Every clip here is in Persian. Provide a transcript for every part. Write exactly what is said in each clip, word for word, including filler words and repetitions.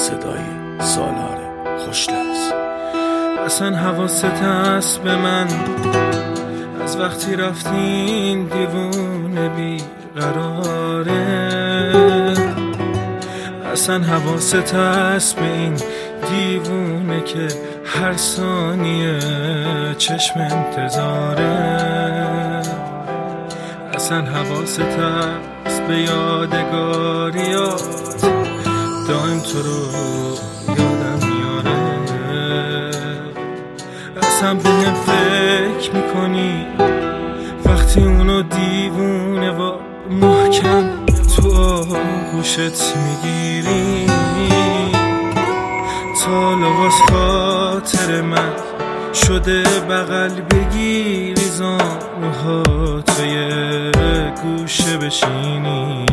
صدای سالار خوش لفظ. اصلا حواست هست به من از وقتی رفتین دیوونه بی قراره. اصلا حواست هست به این دیوونه که هر ثانیه چشم انتظاره. اصلا حواست هست به یادگاریات دائم تو رو یادم میاره. اصلا به هم فکر میکنی وقتی اونو دیوونه و محکم تو آغوشت میگیری. تا لباس خاطر من شده بغل بگیری، زانوها توی گوشه بشینی.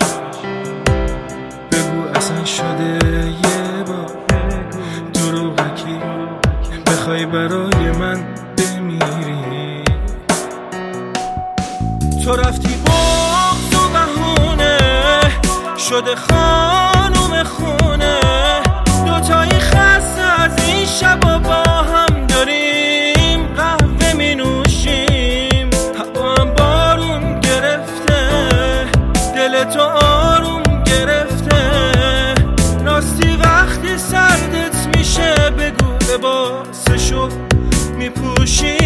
بگو اصلا شده یه بار دروغکی بخوای برای من بمیری. تو رفتی بغض و بهونه شده خانوم خونه، دوتایی خسته از این شبا با هم داریم قهوه می نوشیم. هوا هم بارون گرفته دل تو آروم گرفته. راستی وقتی سردت میشه بگو لباسشو میپوشی.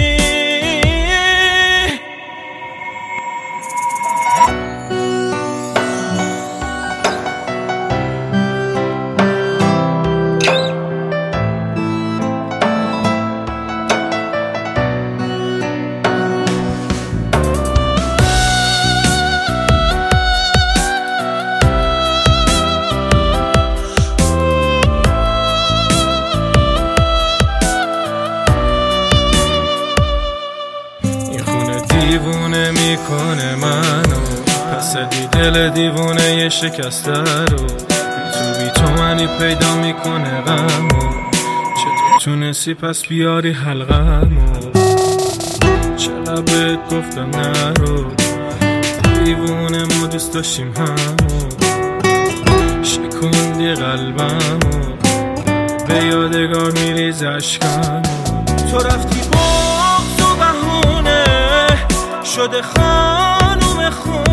دیوونه میکنه منو، پس دی دل دیوونه یه شکسته رو بی تو بی تو منی پیدا میکنه غمو. چطور تونستی پس بیاری حلقمو؟ چقدر بهت گفتم نرو، دیوونه ما دوست داشتیم همو. شکوندی قلبمو به یادگار میریز عشقمو. تو رفتی بغض و بهونه شده خانوم خون